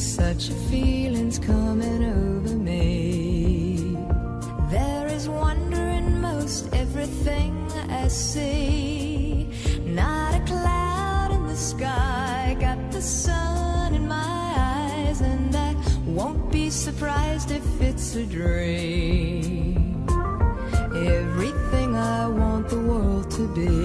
Such a feeling's coming over me. There is wonder in most everything I see. Not a cloud in the sky, got the sun in my eyes, and I won't be surprised if it's a dream. Everything I want the world to be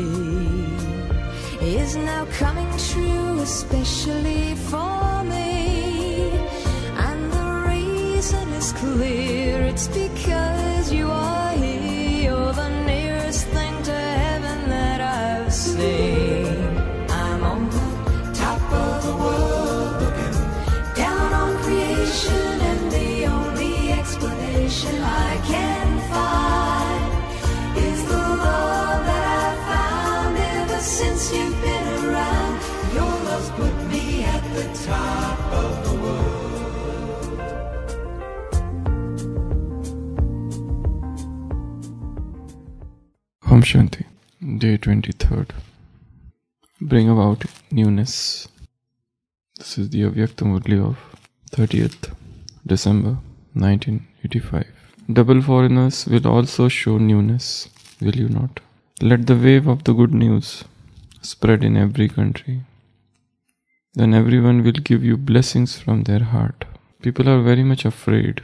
is now coming true, especially for me. And the reason is clear, it's because you are here. You're the nearest thing to heaven that I've seen. I'm on the top of the world, looking down on creation, and the only explanation I can find is the love that I've found ever since you've been around. Your love's put me at the top of the world. Om Shanti, day 23rd. Bring about newness. This is the Avyakta Murli of 30th December 1985. Double foreigners will also show newness, will you not? Let the wave of the good news spread in every country. Then everyone will give you blessings from their heart. People are very much afraid.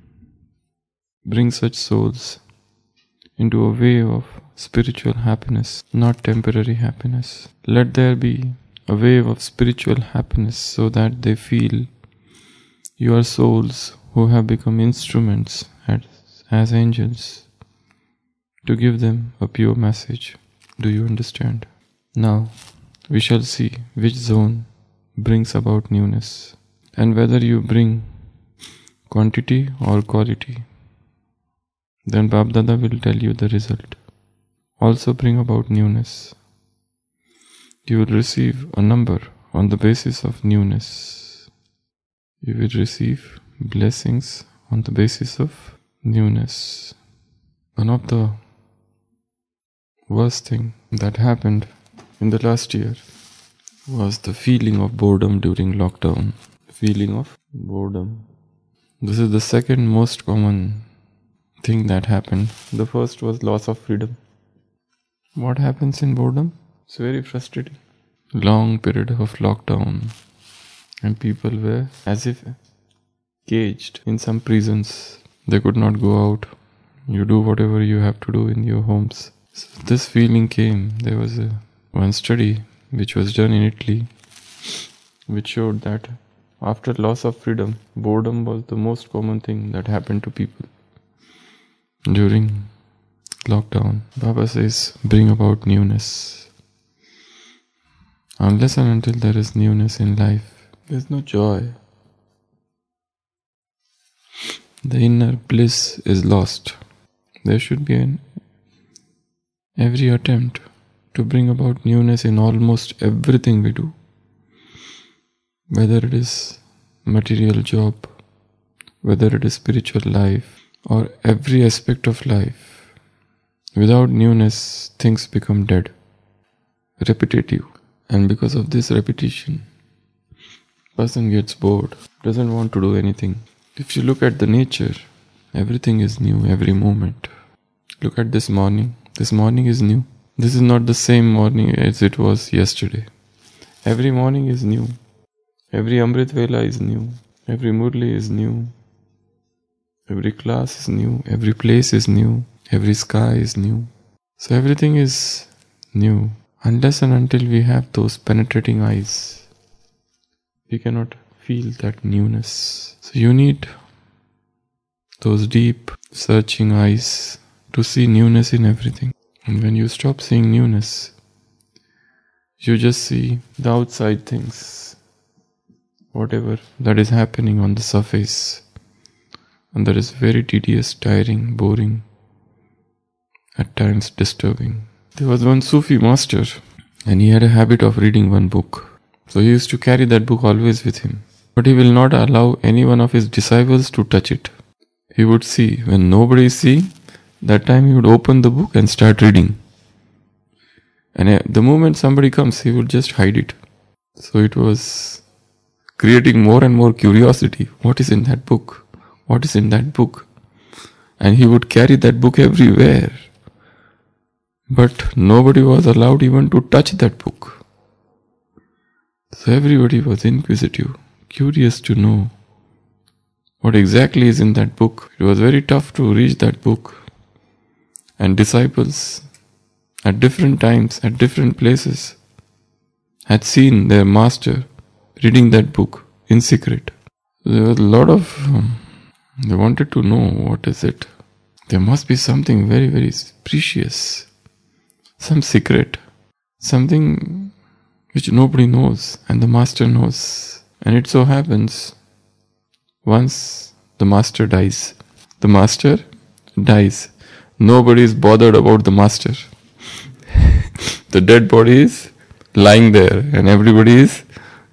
Bring such souls into a wave of spiritual happiness, not temporary happiness. Let there be a wave of spiritual happiness so that they feel you are souls who have become instruments as angels to give them a pure message. Do you understand? Now we shall see which zone brings about newness and whether you bring quantity or quality. Then Bab Dada will tell you the result. Also bring about newness. You will receive a number on the basis of newness. You will receive blessings on the basis of newness. One of the worst thing that happened in the last year was the feeling of boredom during lockdown. Feeling of boredom. This is the second most common thing that happened. The first was loss of freedom. What happens in boredom? It's very frustrating. Long period of lockdown and people were as if caged in some prisons. They could not go out. You do whatever you have to do in your homes. So this feeling came. There was one study which was done in Italy which showed that after loss of freedom, boredom was the most common thing that happened to people during lockdown. Baba says, bring about newness. Unless and until there is newness in life, there is no joy. The inner bliss is lost. There should be every attempt to bring about newness in almost everything we do. Whether it is material job, whether it is spiritual life, or every aspect of life. Without newness, things become dead, repetitive, and because of this repetition, person gets bored, doesn't want to do anything. If you look at the nature, everything is new every moment. Look at this morning. This morning is new. This is not the same morning as it was yesterday. Every morning is new. Every Amrit Vela is new. Every Murli is new. Every class is new. Every place is new. Every sky is new. So everything is new. Unless and until we have those penetrating eyes, we cannot feel that newness. So you need those deep searching eyes to see newness in everything. And when you stop seeing newness, you just see the outside things, whatever that is happening on the surface. And that is very tedious, tiring, boring, at times disturbing. There was one Sufi master and he had a habit of reading one book. So he used to carry that book always with him. But he will not allow any one of his disciples to touch it. He would see, when nobody is seeing, that time he would open the book and start reading. And the moment somebody comes, he would just hide it. So it was creating more and more curiosity. What is in that book? What is in that book? And he would carry that book everywhere. But nobody was allowed even to touch that book. So everybody was inquisitive, curious to know what exactly is in that book. It was very tough to reach that book. And disciples at different times, at different places, had seen their master reading that book in secret. There was a lot of... they wanted to know what is it. There must be something very, very precious. Some secret. Something which nobody knows and the master knows. And it so happens, once the master dies. The master dies. Nobody is bothered about the master. The dead body is lying there and everybody is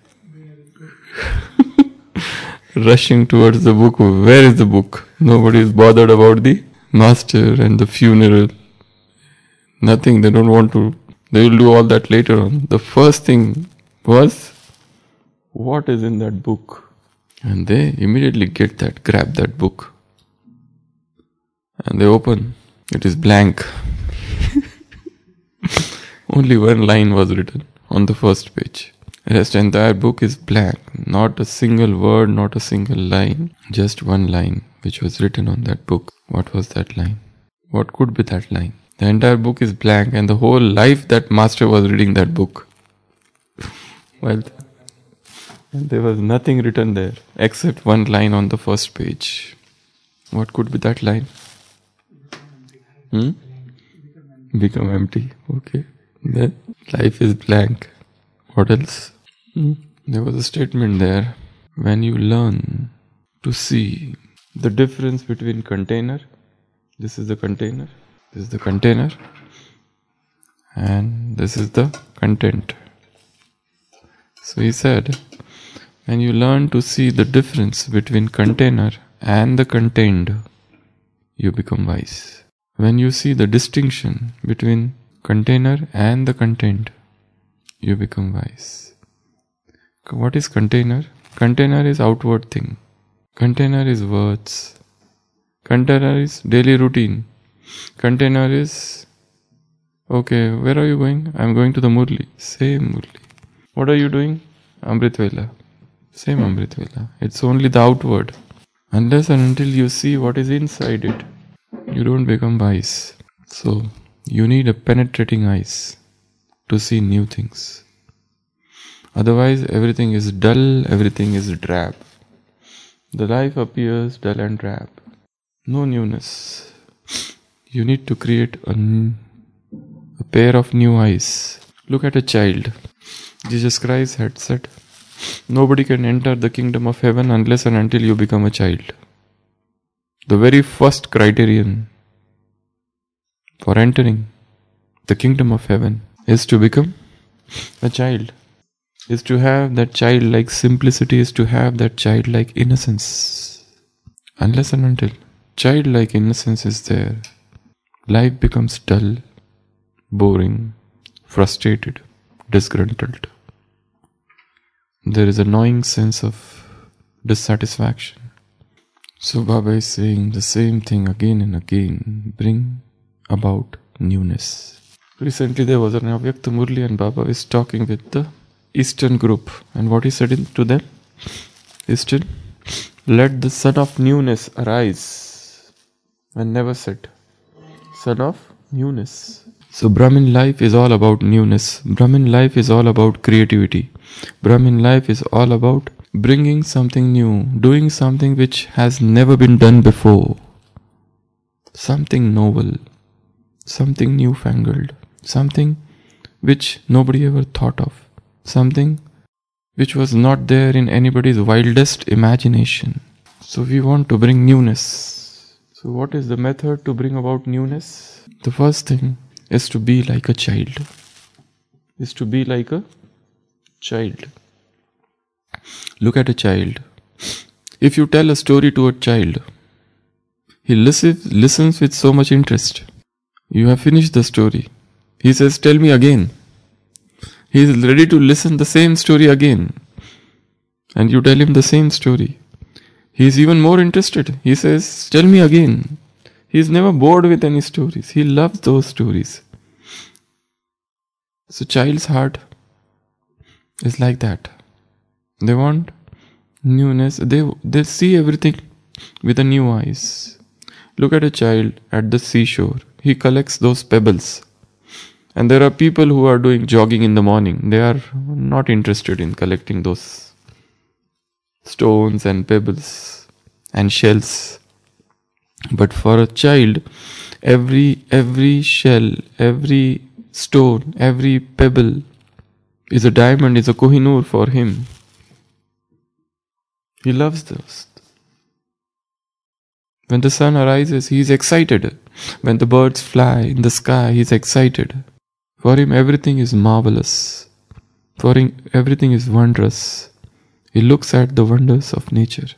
rushing towards the book. Where is the book? Nobody is bothered about the master and the funeral. Nothing. They don't want to. They will do all that later on. The first thing was, what is in that book? And they immediately grab that book. And they open. It is blank. Only one line was written on the first page. The rest entire book is blank. Not a single word, not a single line. Just one line which was written on that book. What was that line? What could be that line? The entire book is blank and the whole life that master was reading that book. Well, and there was nothing written there except one line on the first page. What could be that line? Become empty. Okay. Then life is blank. What else? There was a statement there. When you learn to see the difference between container, this is the container, this is the container, and this is the content. So he said, when you learn to see the difference between container and the contained, you become wise. When you see the distinction between container and the contained, you become wise. What is container? Container is outward thing. Container is words. Container is daily routine. Container is, okay, where are you going? I am going to the Murli. Same Murli. What are you doing? Amrit Vela. Same Amrit Vela. It's only the outward. Unless and until you see what is inside it, you don't become wise. So, you need a penetrating eyes to see new things. Otherwise, everything is dull, everything is drab. The life appears dull and drab. No newness. You need to create a pair of new eyes. Look at a child. Jesus Christ had said, nobody can enter the kingdom of heaven unless and until you become a child. The very first criterion for entering the kingdom of heaven is to become a child, is to have that childlike simplicity, is to have that childlike innocence. Unless and until childlike innocence is there, life becomes dull, boring, frustrated, disgruntled. There is a gnawing sense of dissatisfaction. So Baba is saying the same thing again and again. Bring about newness. Recently there was an Avyakta Murli and Baba is talking with the Eastern group. And what he said to them? Eastern, let the sun of newness arise. And never set. Sun of newness. So Brahmin life is all about newness. Brahmin life is all about creativity. Brahmin life is all about bringing something new, doing something which has never been done before. Something novel, something newfangled, something which nobody ever thought of, something which was not there in anybody's wildest imagination. So we want to bring newness. So what is the method to bring about newness? The first thing is to be like a child. Is to be like a child. Look at a child. If you tell a story to a child, he listens with so much interest. You have finished the story. He says, tell me again. He is ready to listen the same story again. and you tell him the same story, he is even more interested. He says, tell me again. He is never bored with any stories. He loves those stories. So child's heart is like that. They want newness. They see everything with a new eyes. Look at a child at the seashore. He collects those pebbles. And there are people who are doing jogging in the morning. They are not interested in collecting those stones and pebbles and shells. But for a child, every shell, every stone, every pebble is a diamond, is a Kohinoor for him. He loves those. When the sun arises, he is excited. When the birds fly in the sky, he is excited. For him, everything is marvelous. For him, everything is wondrous. He looks at the wonders of nature.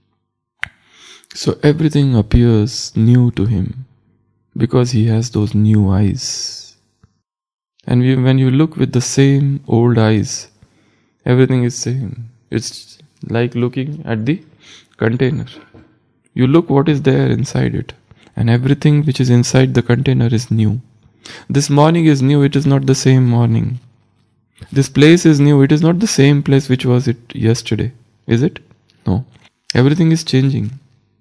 So everything appears new to him because he has those new eyes. And when you look with the same old eyes, everything is same. It's like looking at the container. You look what is there inside it, and everything which is inside the container is new. This morning is new, it is not the same morning. This place is new, it is not the same place which was it yesterday. Is it? No. Everything is changing.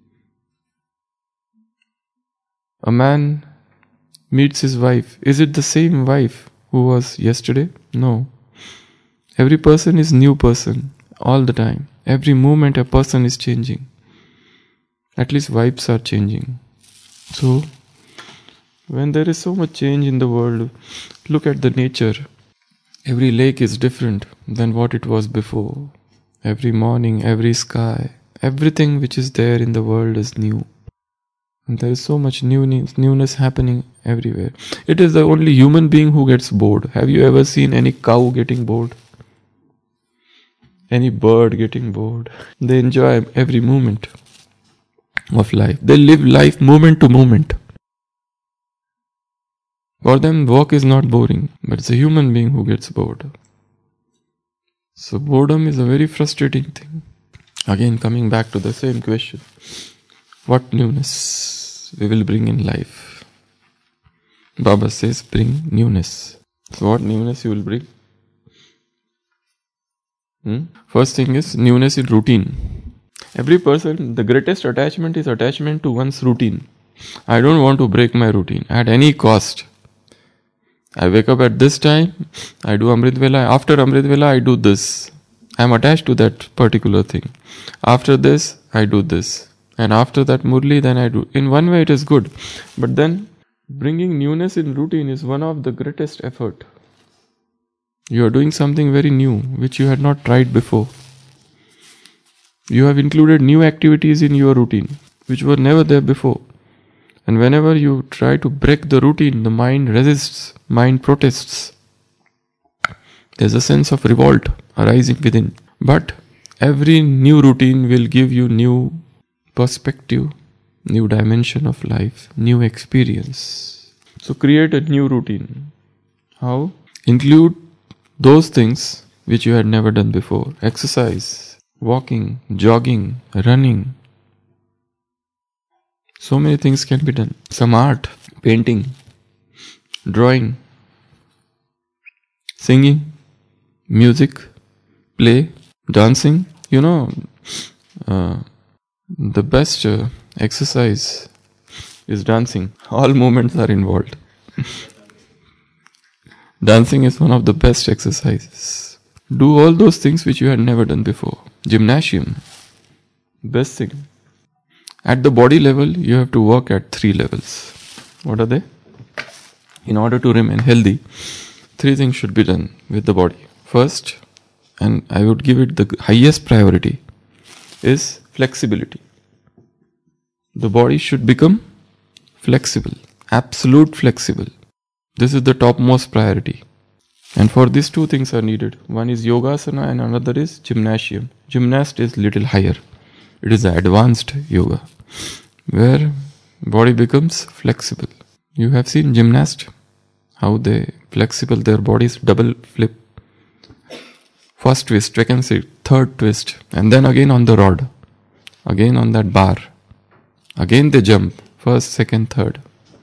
A man meets his wife. Is it the same wife who was yesterday? No. Every person is new person all the time. Every moment a person is changing. At least vibes are changing. So, when there is so much change in the world, look at the nature. Every lake is different than what it was before. Every morning, every sky, everything which is there in the world is new. And there is so much newness happening everywhere. It is the only human being who gets bored. Have you ever seen any cow getting bored? Any bird getting bored? They enjoy every moment of life. They live life moment to moment. For them, work is not boring, but it's a human being who gets bored. So boredom is a very frustrating thing. Again, coming back to the same question. What newness we will bring in life? Baba says, bring newness. So what newness you will bring? First thing is newness in routine. Every person, the greatest attachment is attachment to one's routine. I don't want to break my routine at any cost. I wake up at this time, I do Amrit Vela. After Amrit Vela, I do this. I am attached to that particular thing. After this, I do this. And after that Murli, then I do. In one way it is good. But then bringing newness in routine is one of the greatest effort. You are doing something very new, which you had not tried before. You have included new activities in your routine, which were never there before. And whenever you try to break the routine, the mind resists, mind protests. There's a sense of revolt arising within. But every new routine will give you new perspective, new dimension of life, new experience. So create a new routine. How? Include those things which you had never done before. Exercise, walking, jogging, running. So many things can be done. Some art, painting, drawing, singing, music, play, dancing. The best exercise is dancing. All movements are involved. Dancing is one of the best exercises. Do all those things which you had never done before. Gymnasium, best thing. At the body level, you have to work at 3 levels. What are they? In order to remain healthy, 3 things should be done with the body. First, and I would give it the highest priority, is flexibility. The body should become flexible, absolute flexible. This is the topmost priority. And for these 2 things are needed. One is yogasana and another is gymnasium. Gymnast is little higher. It is the advanced yoga, where body becomes flexible. You have seen gymnasts, how they flexible, their bodies double flip. First twist, second twist, third twist, and then again on the rod, again on that bar. Again they jump, first, second, third.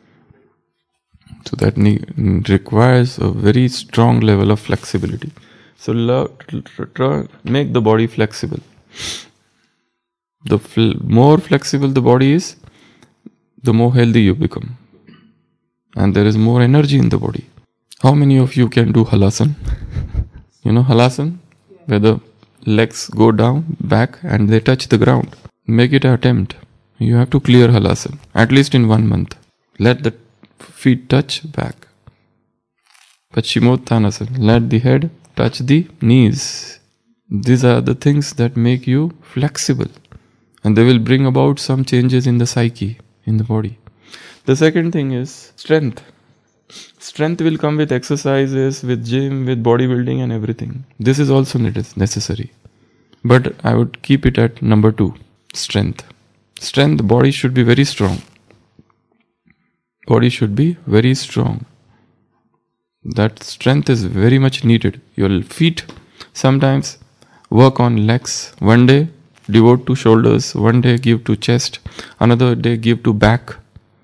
So that requires a very strong level of flexibility. So make the body flexible. The more flexible the body is, the more healthy you become. And there is more energy in the body. How many of you can do halasana? You know halasana? Where the legs go down, back, and they touch the ground. Make it an attempt. You have to clear halasana, at least in 1 month. Let the feet touch back. Paschimottanasana. Let the head touch the knees. These are the things that make you flexible. And they will bring about some changes in the psyche, in the body. The second thing is strength. Strength will come with exercises, with gym, with bodybuilding and everything. This is also necessary. But I would keep it at number 2, strength. Strength, the body should be very strong. Body should be very strong. That strength is very much needed. Your feet sometimes work on legs. One day devote to shoulders, one day give to chest, another day give to back.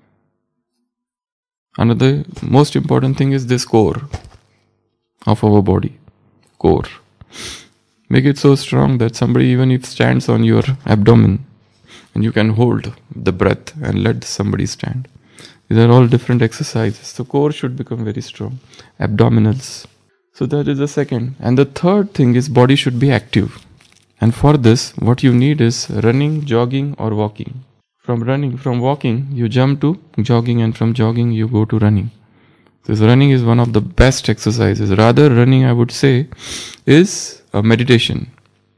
Another most important thing is this core of our body. Core. Make it so strong that somebody even if stands on your abdomen and you can hold the breath and let somebody stand. These are all different exercises. The core should become very strong. Abdominals. So that is the second. And the third thing is body should be active. And for this, what you need is running, jogging or walking. From walking, you jump to jogging, and from jogging, you go to running. This running is one of the best exercises. Rather, running, I would say, is a meditation.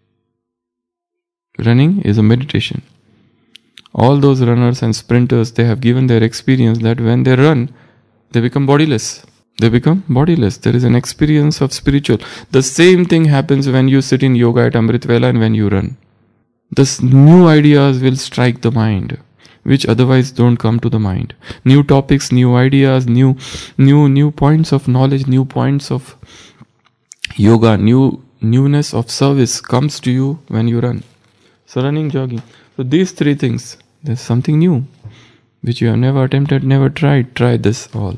Running is a meditation. All those runners and sprinters, they have given their experience that when they run, they become bodiless. They become bodiless. There is an experience of spiritual. The same thing happens when you sit in yoga at Amrit Vela and when you run. Thus, new ideas will strike the mind, which otherwise don't come to the mind. New topics, new ideas, new points of knowledge, new points of yoga, newness of service comes to you when you run. So running, jogging. So these 3 things, there's something new, which you have never attempted, never tried. Try this all.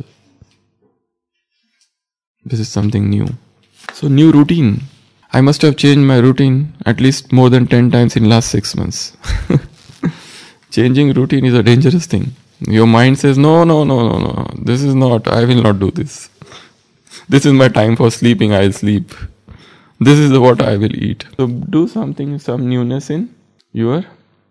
This is something new. So new routine. I must have changed my routine at least more than 10 times in last 6 months. Changing routine is a dangerous thing. Your mind says, no, this is not, I will not do this. This is my time for sleeping, I'll sleep. This is what I will eat. So do something, some newness in your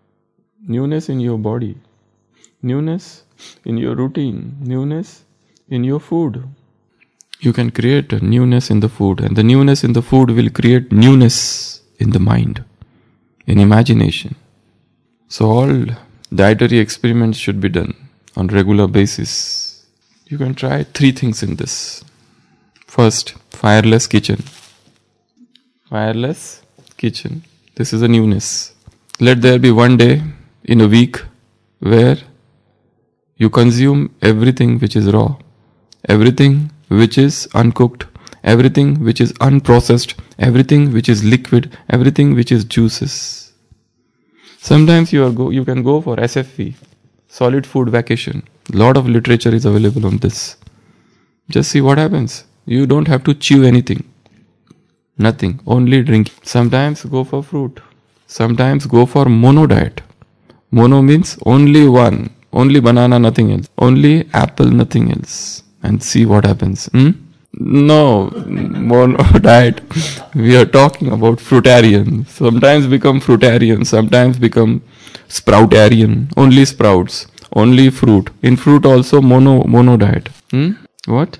body. Newness in your routine. Newness in your food. You can create a newness in the food, and the newness in the food will create newness in the mind, in imagination. So all dietary experiments should be done on regular basis. You can try 3 things in this. First, fireless kitchen. Fireless kitchen. This is a newness. Let there be one day in a week where you consume everything which is raw, everything which is uncooked, everything which is unprocessed, everything which is liquid, everything which is juices. Sometimes you can go for SFV, solid food vacation. Lot of literature is available on this. Just see what happens. You don't have to chew anything. Nothing. Only drink. Sometimes go for fruit. Sometimes go for mono diet. Mono means only one. Only banana, nothing else. Only apple, nothing else. And see what happens. No, mono diet. We are talking about fruitarian. Sometimes become fruitarian. Sometimes become sproutarian. Only sprouts. Only fruit. In fruit also mono diet. What?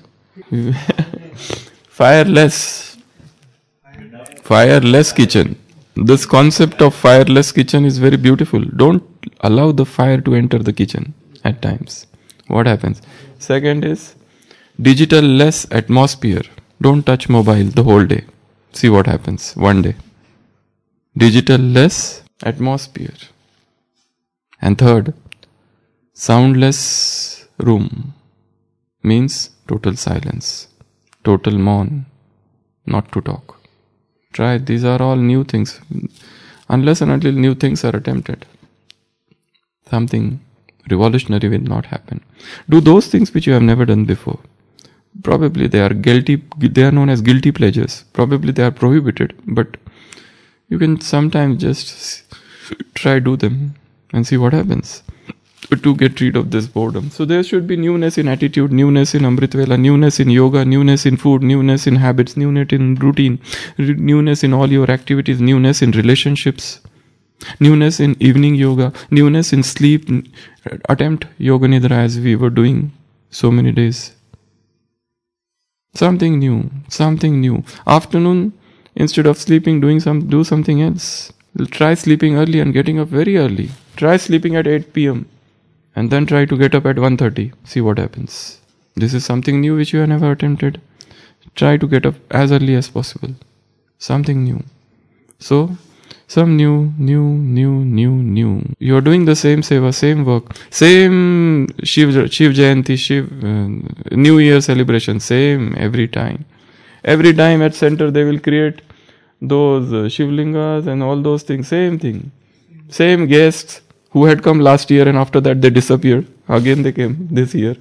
Fireless. Fireless kitchen. This concept of fireless kitchen is very beautiful. Don't allow the fire to enter the kitchen at times. What happens? Second is digital less atmosphere. Don't touch mobile the whole day. See what happens one day. Digital less atmosphere. And third, soundless room. Means total silence. Total maun. Not to talk. Try. These are all new things. Unless and until new things are attempted, something revolutionary will not happen. Do those things which you have never done before. Probably they are guilty. They are known as guilty pleasures. Probably they are prohibited, but you can sometimes just try do them and see what happens to get rid of this boredom. So there should be newness in attitude, newness in Amrit Vela, newness in yoga, newness in food, newness in habits, newness in routine, newness in all your activities, newness in relationships, newness in evening yoga, newness in sleep. Attempt Yoga Nidra as we were doing so many days. Something new, something new. Afternoon, instead of sleeping, do something else. Try sleeping early and getting up very early. Try sleeping at 8 p.m. and then try to get up at 1:30. See what happens. This is something new which you have never attempted. Try to get up as early as possible. Something new. So, some new. You are doing the same seva, same work, same Shiv Jayanti, New Year celebration, same every time. Every time at center they will create those Shivlingas and all those things. Same thing. Same guests who had come last year and after that they disappeared. Again they came this year.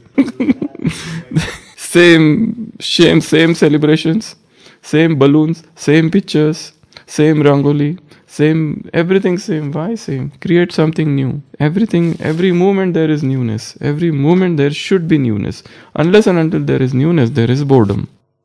Same celebrations, same balloons, same pictures, same rangoli, same everything same. Why same? Create something new. Every moment there is newness. Every moment there should be newness. Unless and until there is newness, there is boredom.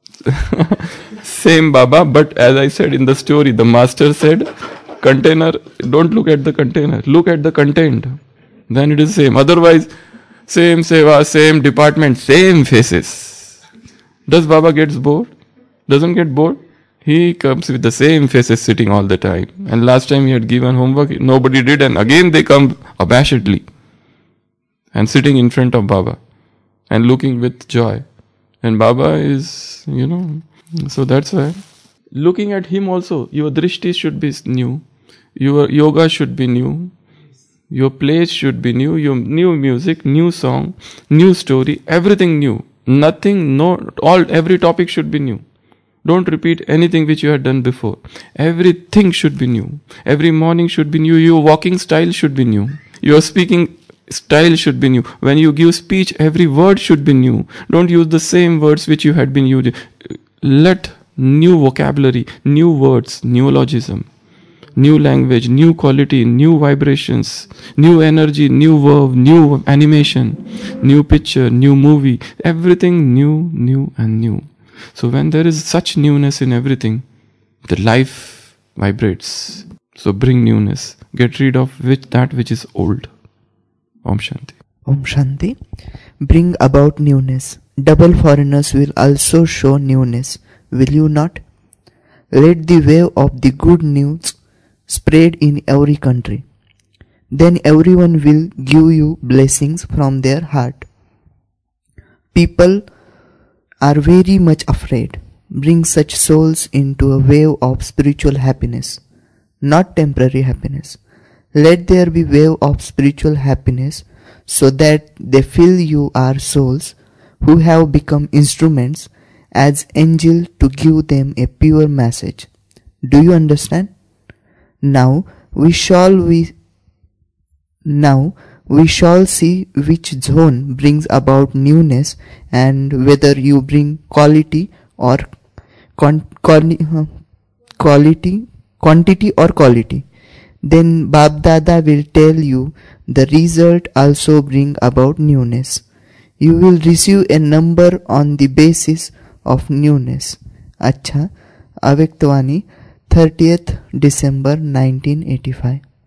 Same Baba, but as I said in the story, the master said, container, don't look at the container, look at the content. Then it is same. Otherwise, same seva, same department, same faces. Does Baba gets bored? Doesn't get bored? He comes with the same faces sitting all the time. And last time he had given homework, nobody did, and again they come abashedly and sitting in front of Baba and looking with joy. And Baba is, so that's why. Looking at him also, your drishti should be new. Your yoga should be new. Your place should be new. Your new music, new song, new story, everything new. Every topic should be new. Don't repeat anything which you had done before. Everything should be new. Every morning should be new. Your walking style should be new. Your speaking style should be new. When you give speech, every word should be new. Don't use the same words which you had been using. Let new vocabulary, new words, neologism, new language, new quality, new vibrations, new energy, new verb, new animation, new picture, new movie, everything new and new. So when there is such newness in everything, the life vibrates. So bring newness. Get rid of that which is old. Om Shanti. Om Shanti. Bring about newness. Double foreigners will also show newness. Will you not? Let the wave of the good news spread in every country. Then everyone will give you blessings from their heart. People are very much afraid. Bring such souls into a wave of spiritual happiness, not temporary happiness. Let there be wave of spiritual happiness so that they feel you are souls who have become instruments as angels to give them a pure message. Do you understand? Now we shall see which zone brings about newness and whether you bring quality or quantity or quality. Then Bab Dada will tell you the result also bring about newness. You will receive a number on the basis of newness. Acha, Avyaktvani, 30th December 1985.